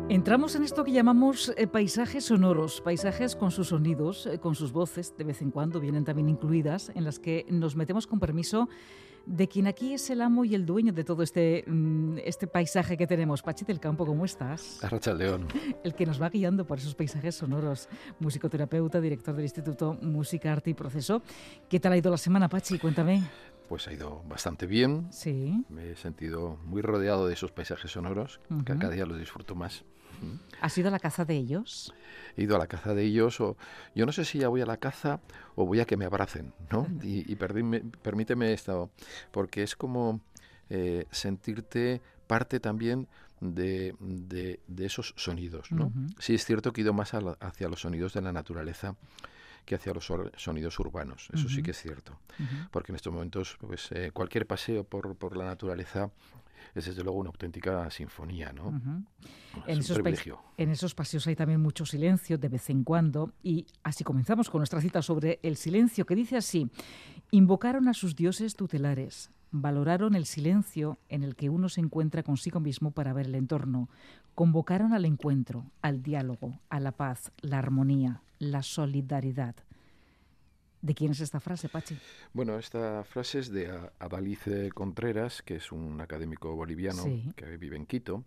Entramos en esto que llamamos paisajes sonoros, paisajes con sus sonidos, con sus voces, de vez en cuando vienen también incluidas, en las que nos metemos con permiso de quien aquí es el amo y el dueño de todo este paisaje que tenemos. Pachi del Campo, ¿cómo estás? Arratsaldeon. El que nos va guiando por esos paisajes sonoros, musicoterapeuta, director del Instituto Música, Arte y Proceso. ¿Qué tal ha ido la semana, Pachi? Cuéntame. Pues ha ido bastante bien. Sí. Me he sentido muy rodeado de esos paisajes sonoros, que cada día los disfruto más. ¿Has ido a la caza de ellos? He ido a la caza de ellos, o yo no sé si ya voy a la caza o voy a que me abracen, ¿no? Y permíteme esto, porque es como sentirte parte también de esos sonidos, ¿no? Sí, es cierto que he ido más hacia los sonidos de la naturaleza que hacia los sonidos urbanos. Eso sí que es cierto. Porque en estos momentos pues cualquier paseo por la naturaleza es desde luego una auténtica sinfonía, ¿no? Es un privilegio. En esos paseos hay también mucho silencio de vez en cuando, y así comenzamos con nuestra cita sobre el silencio, que dice así: invocaron a sus dioses tutelares, valoraron el silencio en el que uno se encuentra consigo mismo para ver el entorno, convocaron al encuentro, al diálogo, a la paz, la armonía, la solidaridad. ¿De quién es esta frase, Pachi? Bueno, esta frase es de Adalice Contreras, que es un académico boliviano que vive en Quito.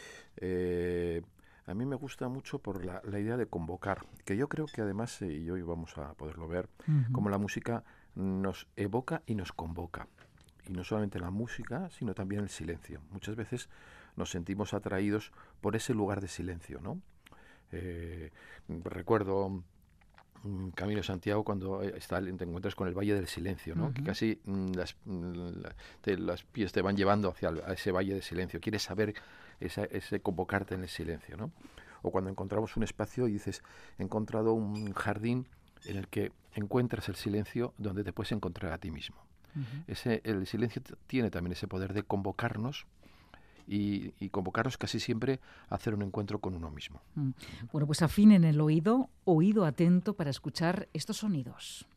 A mí me gusta mucho por la idea de convocar, que yo creo que además, y hoy vamos a poderlo ver, como la música nos evoca y nos convoca. Y no solamente la música, sino también el silencio. Muchas veces nos sentimos atraídos por ese lugar de silencio, ¿no? Recuerdo Camino de Santiago cuando te encuentras con el Valle del Silencio, ¿no? Que casi los pies te van llevando a ese Valle de Silencio. Quieres saber ese convocarte en el silencio, ¿no? O cuando encontramos un espacio y dices, he encontrado un jardín en el que encuentras el silencio donde te puedes encontrar a ti mismo. El silencio tiene también ese poder de convocarnos y convocarnos casi siempre a hacer un encuentro con uno mismo. Bueno, pues afinen el oído, oído atento para escuchar estos sonidos.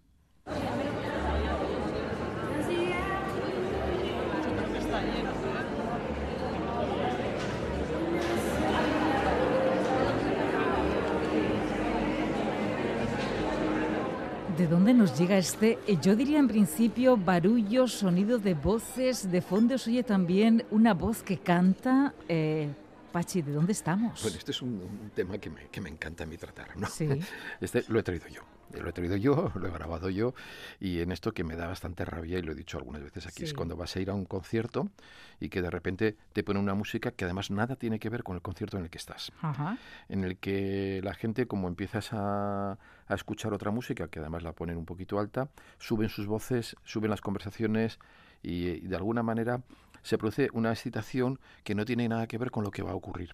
¿De dónde nos llega yo diría en principio, barullo, sonido de voces? De fondo se oye también una voz que canta. Pachi, ¿de dónde estamos? Bueno, este es un tema que me encanta a mí tratar, ¿no? Sí. Lo he traído yo, lo he grabado yo, y en esto que me da bastante rabia, y lo he dicho algunas veces aquí, es cuando vas a ir a un concierto y que de repente te ponen una música que además nada tiene que ver con el concierto en el que estás. En el que la gente, como empiezas a escuchar otra música, que además la ponen un poquito alta, suben sus voces, suben las conversaciones y de alguna manera se produce una excitación que no tiene nada que ver con lo que va a ocurrir.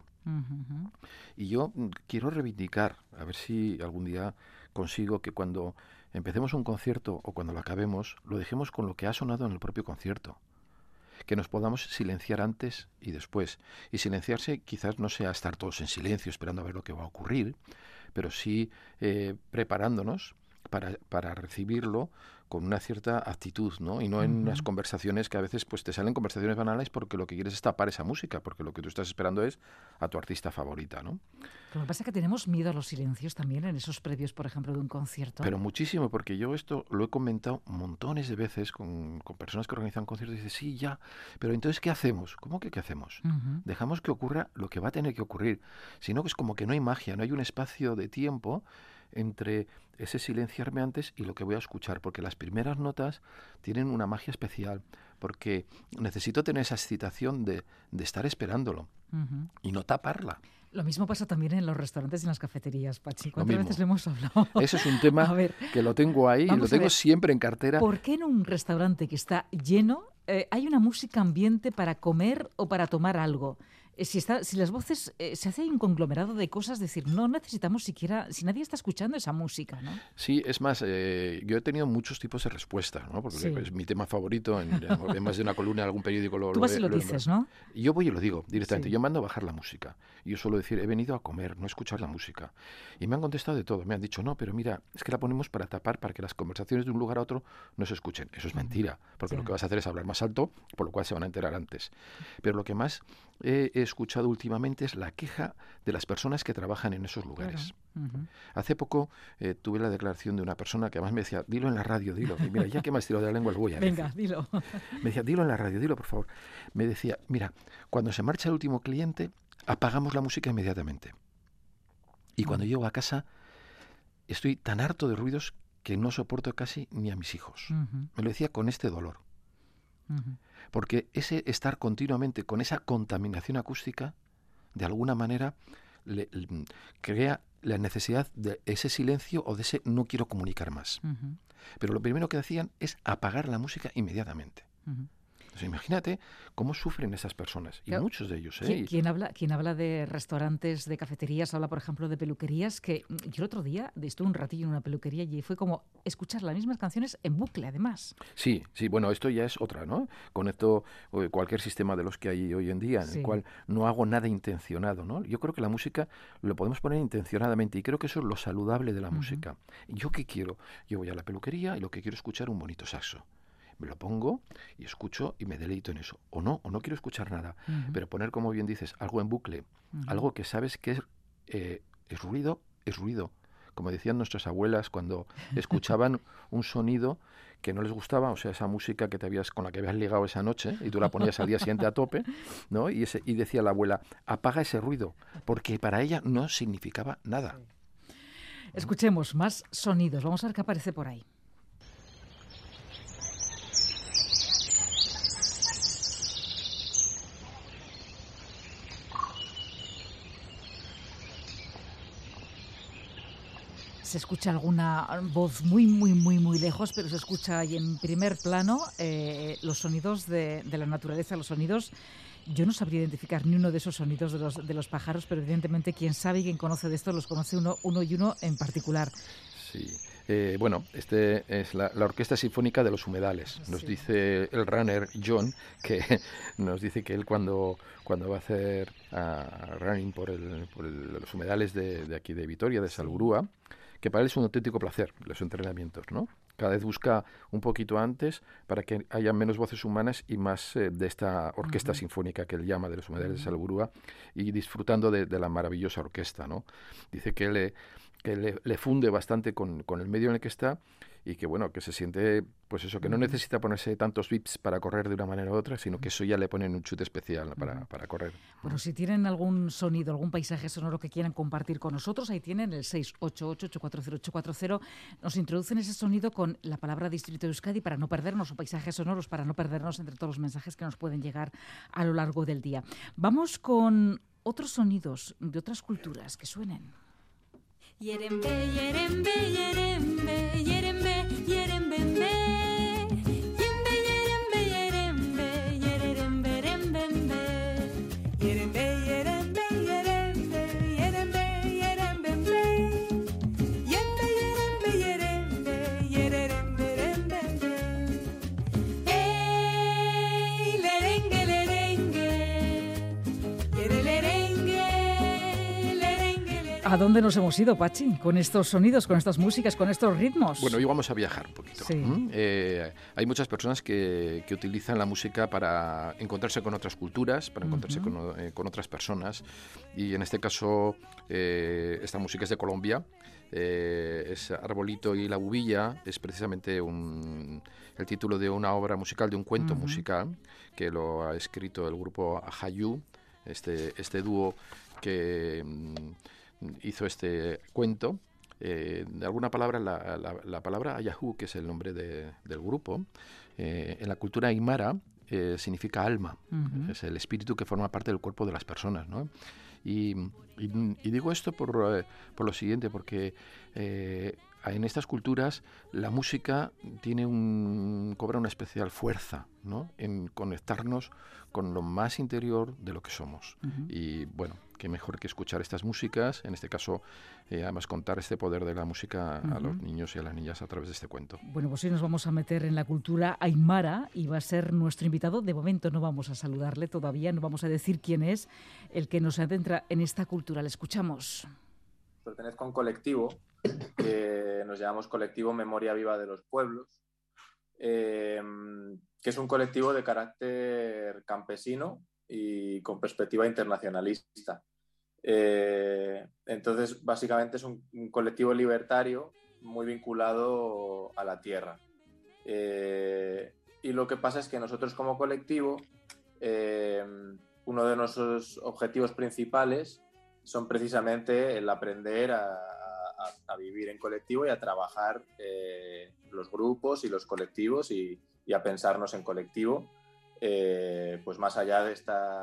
Y yo quiero reivindicar, a ver si algún día consigo que cuando empecemos un concierto o cuando lo acabemos, lo dejemos con lo que ha sonado en el propio concierto. Que nos podamos silenciar antes y después. Y silenciarse quizás no sea estar todos en silencio esperando a ver lo que va a ocurrir, pero sí preparándonos para recibirlo con una cierta actitud, ¿no? Y no en unas conversaciones que a veces pues te salen conversaciones banales porque lo que quieres es tapar esa música, porque lo que tú estás esperando es a tu artista favorita, ¿no? Lo que pasa es que tenemos miedo a los silencios también en esos previos, por ejemplo, de un concierto. Pero muchísimo, porque yo esto lo he comentado montones de veces con personas que organizan conciertos y dicen, sí, ya, pero entonces ¿qué hacemos? ¿Cómo que qué hacemos? Dejamos que ocurra lo que va a tener que ocurrir. Si no, es como que no hay magia, no hay un espacio de tiempo entre ese silenciarme antes y lo que voy a escuchar, porque las primeras notas tienen una magia especial, porque necesito tener esa excitación de estar esperándolo y no taparla. Lo mismo pasa también en los restaurantes y en las cafeterías, Pachi. ¿Cuántas veces lo hemos hablado? Ese es un tema que lo tengo ahí y lo tengo siempre en cartera. ¿Por qué en un restaurante que está lleno hay una música ambiente para comer o para tomar algo? Si las voces se hace un conglomerado de cosas, decir, no necesitamos siquiera, si nadie está escuchando esa música, ¿no? Sí, es más, yo he tenido muchos tipos de respuestas, ¿no? Porque es mi tema favorito, en más de una columna en algún periódico. Tú vas y lo dices, ¿no? Yo voy y lo digo directamente, yo mando a bajar la música. Y yo suelo decir, he venido a comer, no a escuchar la música. Y me han contestado de todo, me han dicho, no, pero mira, es que la ponemos para tapar, para que las conversaciones de un lugar a otro no se escuchen. Eso es mentira, porque lo que vas a hacer es hablar más alto, por lo cual se van a enterar antes. Pero lo que más he escuchado últimamente es la queja de las personas que trabajan en esos lugares. Claro. Uh-huh. Hace poco tuve la declaración de una persona que además me decía, dilo en la radio, dilo. Y mira, ya que me has tirado de la lengua, lo voy a decir. Venga, dilo. Me decía, dilo en la radio, dilo por favor. Me decía, mira, cuando se marcha el último cliente, apagamos la música inmediatamente. Y cuando llego a casa, estoy tan harto de ruidos que no soporto casi ni a mis hijos. Uh-huh. Me lo decía con este dolor. Uh-huh. Porque ese estar continuamente con esa contaminación acústica, de alguna manera, crea la necesidad de ese silencio o de ese no quiero comunicar más. Uh-huh. Pero lo primero que decían es apagar la música inmediatamente. Uh-huh. Entonces, imagínate cómo sufren esas personas, y claro, muchos de ellos. ¿Quién habla de restaurantes, de cafeterías, habla, por ejemplo, de peluquerías? Que yo el otro día estuve un ratillo en una peluquería y fue como escuchar las mismas canciones en bucle, además. Sí, bueno, esto ya es otra, ¿no? Conecto cualquier sistema de los que hay hoy en día, en el cual no hago nada intencionado, ¿no? Yo creo que la música lo podemos poner intencionadamente, y creo que eso es lo saludable de la música. ¿Yo qué quiero? Yo voy a la peluquería y lo que quiero es escuchar un bonito saxo. Me lo pongo y escucho y me deleito en eso. O no quiero escuchar nada. Pero poner, como bien dices, algo en bucle, algo que sabes que es ruido, es ruido. Como decían nuestras abuelas cuando escuchaban un sonido que no les gustaba, o sea, esa música que con la que habías ligado esa noche y tú la ponías al día siguiente a tope, ¿no? Y decía la abuela, apaga ese ruido, porque para ella no significaba nada. Escuchemos más sonidos. Vamos a ver qué aparece por ahí. Se escucha alguna voz muy, muy, muy, muy lejos, pero se escucha ahí en primer plano los sonidos de la naturaleza, los sonidos. Yo no sabría identificar ni uno de esos sonidos de los pájaros, pero evidentemente quien sabe y quien conoce de esto los conoce uno y uno en particular. Sí. Bueno, este es la Orquesta Sinfónica de los Humedales. Nos dice el runner John, que nos dice que él cuando va a hacer running por los humedales de aquí de Vitoria, de Salburúa, que para él es un auténtico placer los entrenamientos, ¿no? Cada vez busca un poquito antes para que haya menos voces humanas y más de esta orquesta sinfónica que él llama de los humedales de Salburúa, y disfrutando de la maravillosa orquesta, ¿no? Dice que le funde bastante con el medio en el que está, y que bueno, que se siente, pues eso, que no necesita ponerse tantos bips para correr de una manera u otra, sino que eso ya le ponen un chute especial para correr. Bueno, si tienen algún sonido, algún paisaje sonoro que quieran compartir con nosotros, ahí tienen el 688-840-840. Nos introducen ese sonido con la palabra Distrito de Euskadi para no perdernos, o paisajes sonoros para no perdernos entre todos los mensajes que nos pueden llegar a lo largo del día. Vamos con otros sonidos de otras culturas que suenen. Yerembe, yerembe, yerembe, yerembe, yerembe, yerembe, yerembe, yerembe, yerembe, yerembe, yerembe, yerembe, yerembe, yerembe, yerembe, yerembe, yerembe, yerembe, ey, lerengue, lerengue, yerelengue. ¿A dónde nos hemos ido, Pachi? Con estos sonidos, con estas músicas, con estos ritmos. Bueno, hoy vamos a viajar un poquito. Sí. Hay muchas personas que utilizan la música para encontrarse con otras culturas, para encontrarse con otras personas. Y en este caso, esta música es de Colombia. Es Arbolito y la Bubilla. Es precisamente el título de una obra musical, de un cuento musical, que lo ha escrito el grupo Ajayú, este dúo que hizo este cuento. De alguna palabra, la palabra Ayahu, que es el nombre del grupo, en la cultura aymara significa alma. Es el espíritu que forma parte del cuerpo de las personas, ¿no? Y digo esto por lo siguiente, porque en estas culturas la música cobra una especial fuerza, ¿no? En conectarnos con lo más interior de lo que somos. Y bueno, qué mejor que escuchar estas músicas, en este caso, además contar este poder de la música a los niños y a las niñas a través de este cuento. Bueno, pues hoy nos vamos a meter en la cultura aymara y va a ser nuestro invitado. De momento no vamos a saludarle todavía, no vamos a decir quién es el que nos adentra en esta cultura. Le escuchamos. Pertenezco a un colectivo que nos llamamos Colectivo Memoria Viva de los Pueblos, que es un colectivo de carácter campesino y con perspectiva internacionalista. Entonces, básicamente es un colectivo libertario muy vinculado a la tierra. Y lo que pasa es que nosotros como colectivo, uno de nuestros objetivos principales son precisamente el aprender a vivir en colectivo y a trabajar los grupos y los colectivos y a pensarnos en colectivo, pues más allá de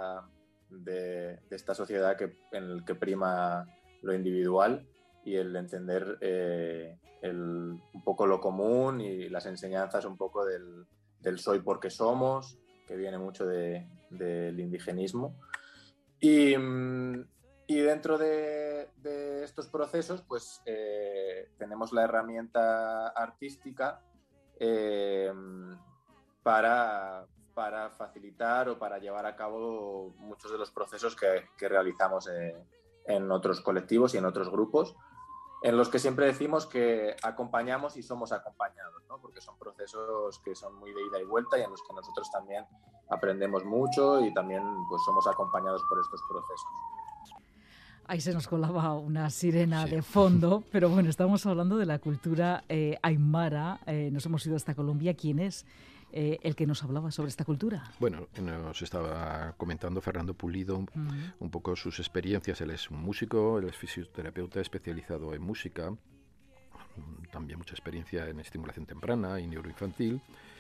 esta sociedad en la que prima lo individual y el entender un poco lo común y las enseñanzas un poco del soy porque somos, que viene mucho del indigenismo. Y dentro de estos procesos, pues tenemos la herramienta artística para facilitar o para llevar a cabo muchos de los procesos que realizamos en otros colectivos y en otros grupos, en los que siempre decimos que acompañamos y somos acompañados, ¿no? Porque son procesos que son muy de ida y vuelta y en los que nosotros también aprendemos mucho y también pues, somos acompañados por estos procesos. Ahí se nos colaba una sirena Sí. de fondo, pero bueno, estamos hablando de la cultura aymara. Nos hemos ido hasta Colombia. ¿Quién es el que nos hablaba sobre esta cultura? Bueno, nos estaba comentando Fernando Pulido un poco sus experiencias. Él es un músico, él es fisioterapeuta especializado en música, también mucha experiencia en estimulación temprana y neuroinfantil,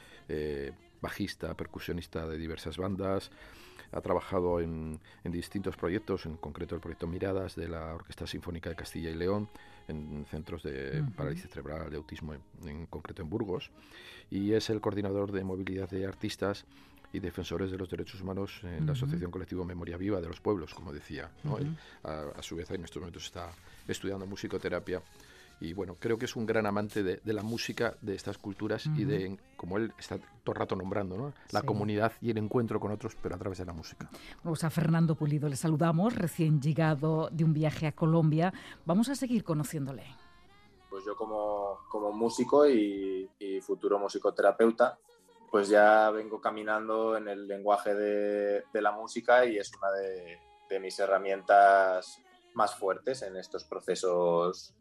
bajista, percusionista de diversas bandas. Ha trabajado en distintos proyectos, en concreto el proyecto Miradas de la Orquesta Sinfónica de Castilla y León, en centros de parálisis cerebral, de autismo, en concreto en Burgos, y es el coordinador de movilidad de artistas y defensores de los derechos humanos en la Asociación Colectivo Memoria Viva de los Pueblos, como decía, ¿no? Él, a su vez, en estos momentos está estudiando musicoterapia. Y bueno, creo que es un gran amante de la música, de estas culturas y de, como él está todo el rato nombrando, ¿no? La comunidad y el encuentro con otros, pero a través de la música. Vamos a Fernando Pulido, le saludamos, recién llegado de un viaje a Colombia. Vamos a seguir conociéndole. Pues yo como músico y futuro musicoterapeuta, pues ya vengo caminando en el lenguaje de la música y es una de mis herramientas más fuertes en estos procesos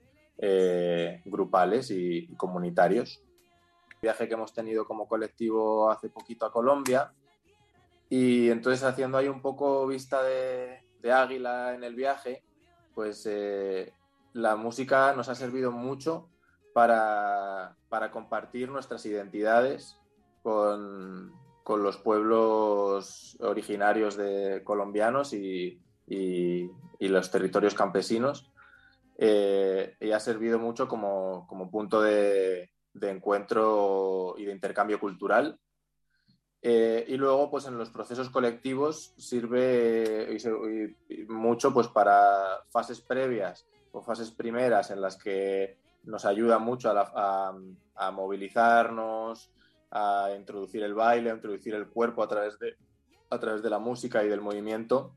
grupales y comunitarios. El viaje que hemos tenido como colectivo hace poquito a Colombia y entonces haciendo ahí un poco vista de águila en el viaje, pues la música nos ha servido mucho para compartir nuestras identidades con los pueblos originarios colombianos y los territorios campesinos. Y ha servido mucho como punto de encuentro y de intercambio cultural. Y luego, pues en los procesos colectivos sirve mucho pues, para fases previas o fases primeras en las que nos ayuda mucho a movilizarnos, a introducir el baile, a introducir el cuerpo a través de la música y del movimiento.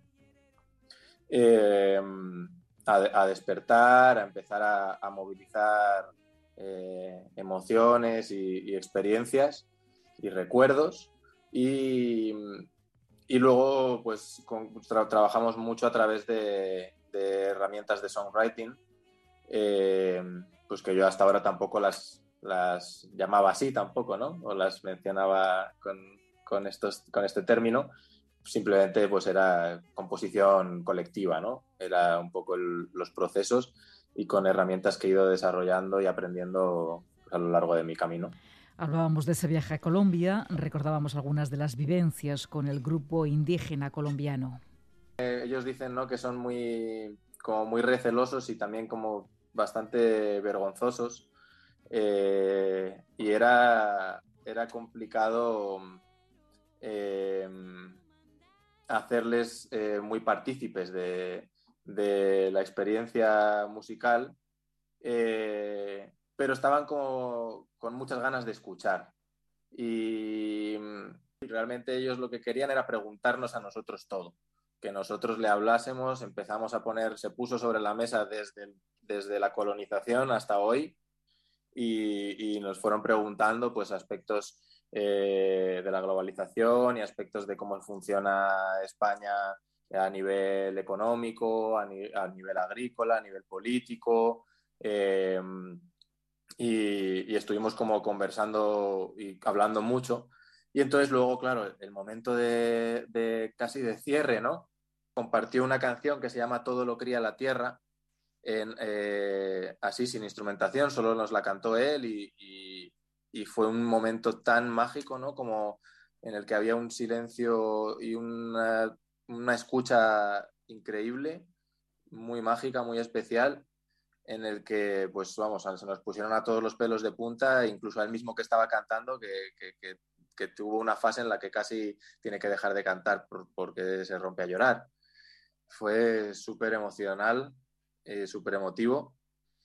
A despertar, a empezar a movilizar emociones y experiencias y recuerdos y luego pues trabajamos mucho a través de herramientas de songwriting, pues que yo hasta ahora tampoco las llamaba así tampoco, ¿no? O las mencionaba con este término. Simplemente pues era composición colectiva, ¿no? Era un poco los procesos y con herramientas que he ido desarrollando y aprendiendo pues, a lo largo de mi camino. Hablábamos de ese viaje a Colombia, recordábamos algunas de las vivencias con el grupo indígena colombiano. Ellos dicen, ¿no?, que son como muy recelosos y también como bastante vergonzosos, y era complicado hacerles muy partícipes de la experiencia musical, pero estaban con muchas ganas de escuchar y realmente ellos lo que querían era preguntarnos a nosotros todo, que nosotros le hablásemos. Se puso sobre la mesa desde la colonización hasta hoy y nos fueron preguntando pues aspectos de la globalización y aspectos de cómo funciona España a nivel económico, a nivel agrícola, a nivel político. Y estuvimos como conversando y hablando mucho. Y entonces luego, claro, el momento de casi de cierre, ¿no? Compartió una canción que se llama Todo lo cría la tierra, así sin instrumentación, solo nos la cantó él y fue un momento tan mágico, ¿no? Como en el que había un silencio y una escucha increíble, muy mágica, muy especial, en el que, pues vamos, se nos pusieron a todos los pelos de punta, incluso a él mismo que estaba cantando, que tuvo una fase en la que casi tiene que dejar de cantar porque se rompe a llorar. Fue súper emocional, súper emotivo.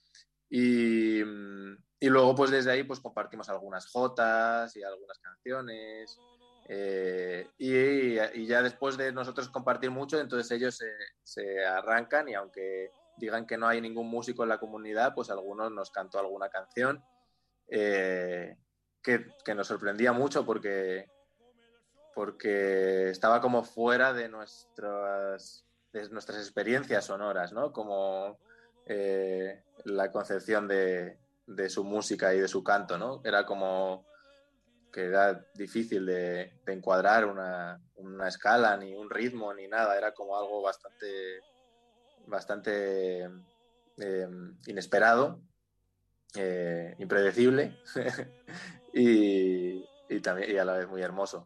Y luego, pues desde ahí, pues compartimos algunas jotas y algunas canciones. Y ya después de nosotros compartir mucho, entonces ellos se arrancan y aunque digan que no hay ningún músico en la comunidad, pues algunos nos cantó alguna canción que nos sorprendía mucho porque estaba como fuera de nuestras experiencias sonoras, ¿no? Como la concepción de su música y de su canto, ¿no? Era como que era difícil de encuadrar una escala, ni un ritmo, ni nada. Era como algo bastante inesperado, impredecible y a la vez muy hermoso.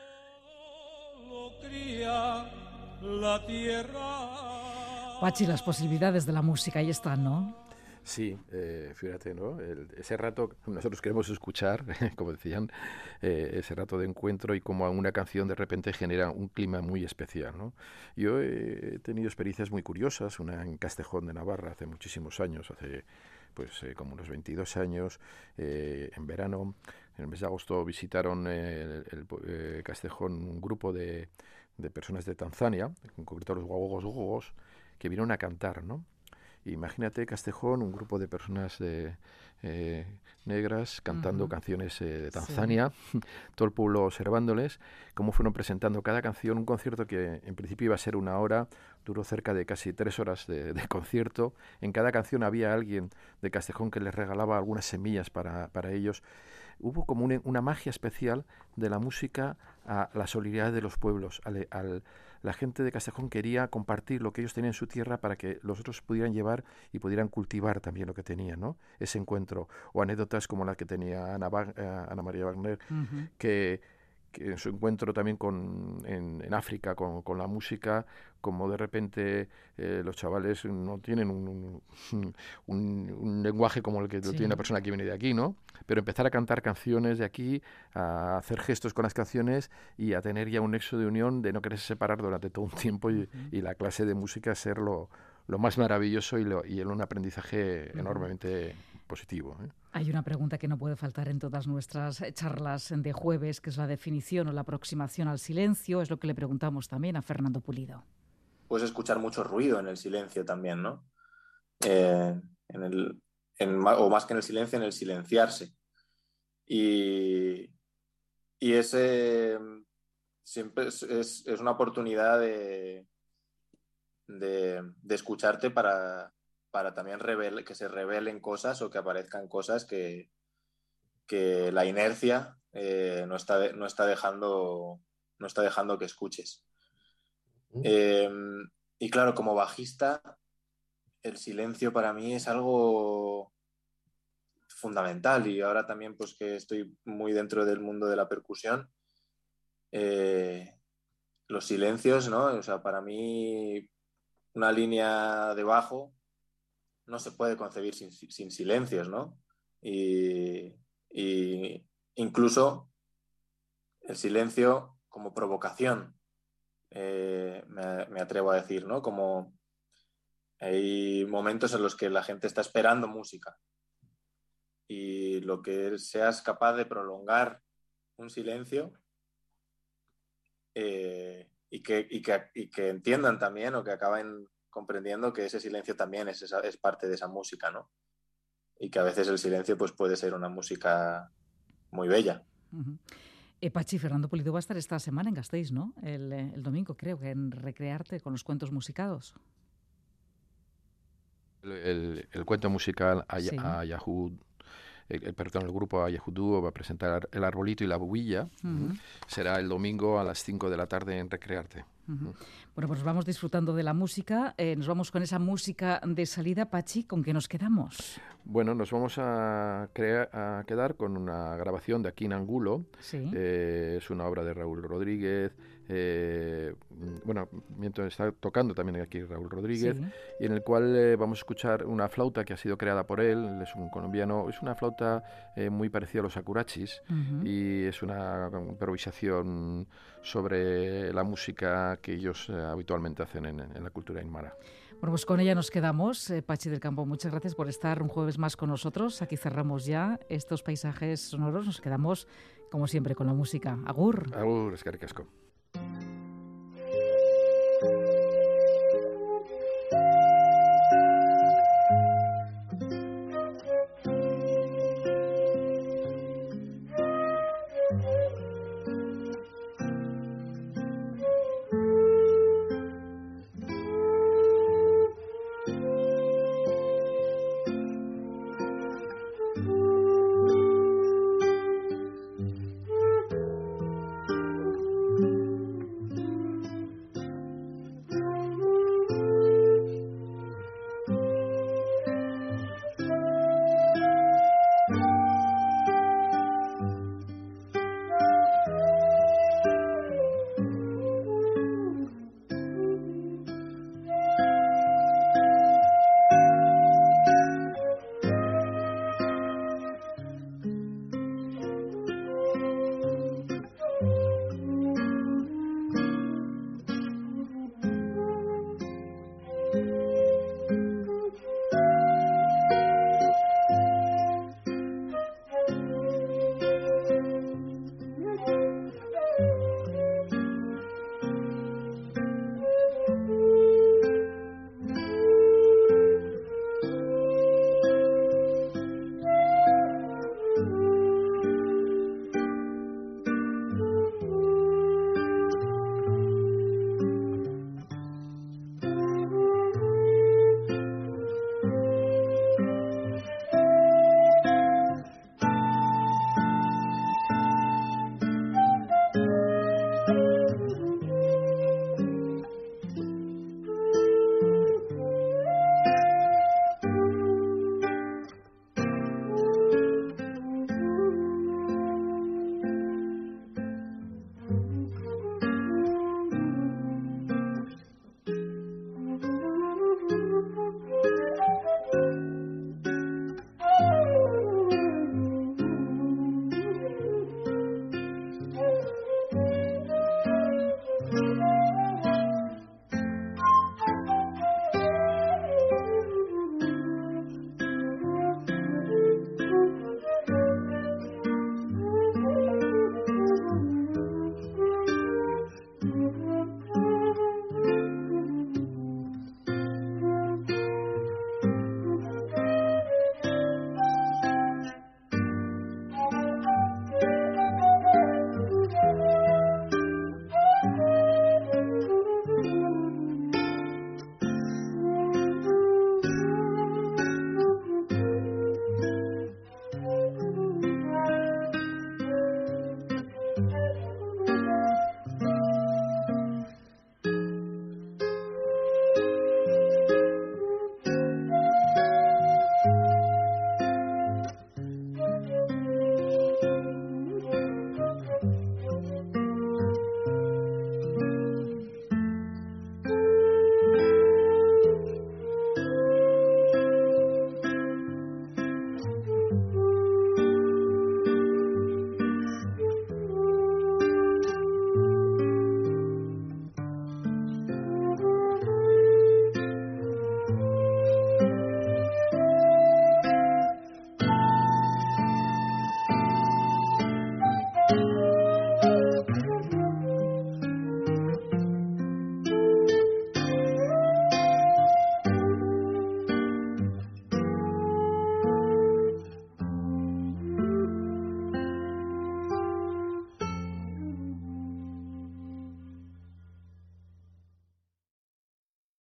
Lo cría la tierra. Pachi, las posibilidades de la música ahí están, ¿no? Sí, fíjate, ¿no? Ese rato nosotros queremos escuchar, como decían, ese rato de encuentro y como una canción de repente genera un clima muy especial, ¿no? Yo he tenido experiencias muy curiosas, una en Castejón de Navarra hace muchísimos años, hace pues como unos 22 años, en verano, en el mes de agosto visitaron Castejón un grupo de personas de Tanzania, en concreto los guagogos gogos, que vinieron a cantar, ¿no? Imagínate Castejón, un grupo de personas negras cantando canciones de Tanzania, sí. Todo el pueblo observándoles, cómo fueron presentando cada canción, un concierto que en principio iba a ser 1 hora, duró cerca de casi 3 horas de concierto. En cada canción había alguien de Castejón que les regalaba algunas semillas para ellos. Hubo como una magia especial de la música a la solidaridad de los pueblos, la gente de Castejón quería compartir lo que ellos tenían en su tierra para que los otros pudieran llevar y pudieran cultivar también lo que tenían, ¿no? Ese encuentro. O anécdotas como la que tenía Ana María Wagner, que en su encuentro también en África con la música, como de repente los chavales no tienen un lenguaje como el que lo tiene una persona que viene de aquí, ¿no? Pero empezar a cantar canciones de aquí, a hacer gestos con las canciones y a tener ya un nexo de unión de no quererse separar durante todo un tiempo y la clase de música ser lo más maravilloso y un aprendizaje enormemente positivo, ¿eh? Hay una pregunta que no puede faltar en todas nuestras charlas de jueves, que es la definición o la aproximación al silencio. Es lo que le preguntamos también a Fernando Pulido. Puedes escuchar mucho ruido en el silencio también, ¿no? O más que en el silencio, en el silenciarse. Y ese siempre es una oportunidad de escucharte para también que se revelen cosas o que aparezcan cosas que la inercia no está dejando que escuches. Y claro, como bajista, el silencio para mí es algo fundamental, y ahora también pues que estoy muy dentro del mundo de la percusión, los silencios, ¿no? O sea, para mí una línea de bajo no se puede concebir sin silencios, ¿no? Y incluso el silencio como provocación, me atrevo a decir, ¿no? Como hay momentos en los que la gente está esperando música y lo que seas capaz de prolongar un silencio y que entiendan también o que acaben comprendiendo que ese silencio también es parte de esa música, ¿no? Y que a veces el silencio pues puede ser una música muy bella. Pachi, Fernando Pulido va a estar esta semana en Gasteiz, ¿no? El domingo, creo que en Recrearte con los cuentos musicados. El cuento musical Sí. el grupo Ayahudú va a presentar El Arbolito y la Bubilla. Ujú. Será el domingo a las 5 de la tarde en Recrearte. Ujú. Bueno, pues vamos disfrutando de la música. Nos vamos con esa música de salida, Pachi. ¿Con qué nos quedamos? Bueno, nos vamos a quedar con una grabación de Akin Angulo. Sí. Es una obra de Raúl Rodríguez. Bueno, mientras está tocando también aquí Raúl Rodríguez, Sí. y en el cual vamos a escuchar una flauta que ha sido creada por él. Él es un colombiano. Es una flauta muy parecida a los akurachis. Ujú. Y es una improvisación sobre la música que ellos habitualmente hacen en la cultura aymara. Bueno, pues con ella nos quedamos. Pachi del Campo, muchas gracias por estar un jueves más con nosotros. Aquí cerramos ya estos paisajes sonoros. Nos quedamos, como siempre, con la música. Agur. Agur, eskerrik asko.